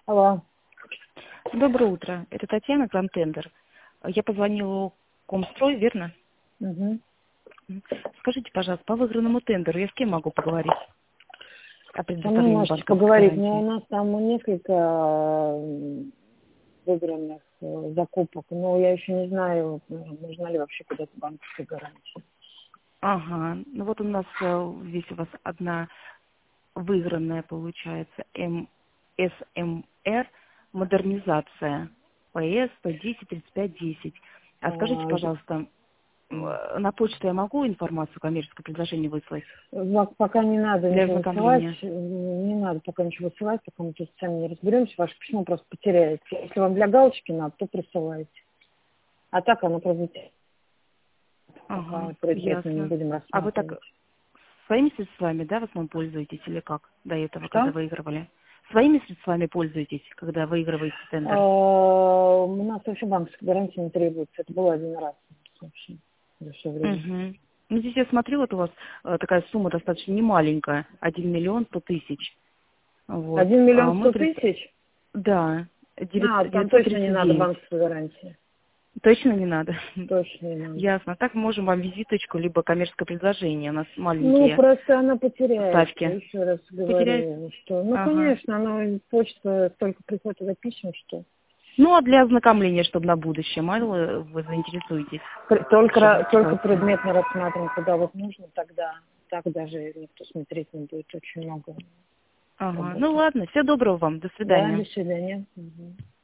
Алло. Доброе утро. Это Татьяна, Грантендер. Я позвонила Комстрой, верно? Угу. Скажите, пожалуйста, по выигранному тендеру я с кем могу поговорить? О Вы предоставлении можете банковской поговорить, но у гарантии. нас там несколько выигранных закупок, но я еще не знаю, нужна ли вообще куда-то банковская гарантия. Ага. Ну вот у нас здесь у вас одна выигранная получается. СМР модернизация. ПС 110-35-10. А скажите, пожалуйста, на почту я могу информацию, коммерческое предложение выслать Пока не надо для ничего высылать, ознакомления? не надо пока ничего высылать, пока мы тут сами не разберемся, ваше письмо просто потеряется. Если вам для галочки надо, то присылайте. А так оно просто пока Ага, предмет мы не ясно. будем А вы так рассматривать. своими средствами, да, в основном пользуетесь или как до этого, когда Что? выигрывали? Своими средствами пользуетесь, когда выигрываете тендер? У нас вообще банковской гарантии не требуется. Это было один раз вообще за все время. Угу. Ну, здесь я смотрю, вот у вас такая сумма достаточно немаленькая, 1 миллион 100 000. Вот. 1 А 100 мы, 000? да, Там точно не надо 939. банковской гарантии. Точно не надо? Точно не надо. Ясно. Так можем вам визиточку, либо коммерческое предложение. У нас Ну, маленькие просто она потеряется. ставки. Еще раз Потеряется? говорю, что... Ну, Ага. конечно, она почта столько приходит за писем, что... Ну, а для ознакомления, чтобы на будущее, мало вы заинтересуетесь, чтобы Только ситуация. предметно рассматриваем, куда вот нужно, тогда так даже никто смотреть не будет. Очень много Ага. Ну работы. ладно, всего доброго вам, до Да, до свидания. свидания. Мгм.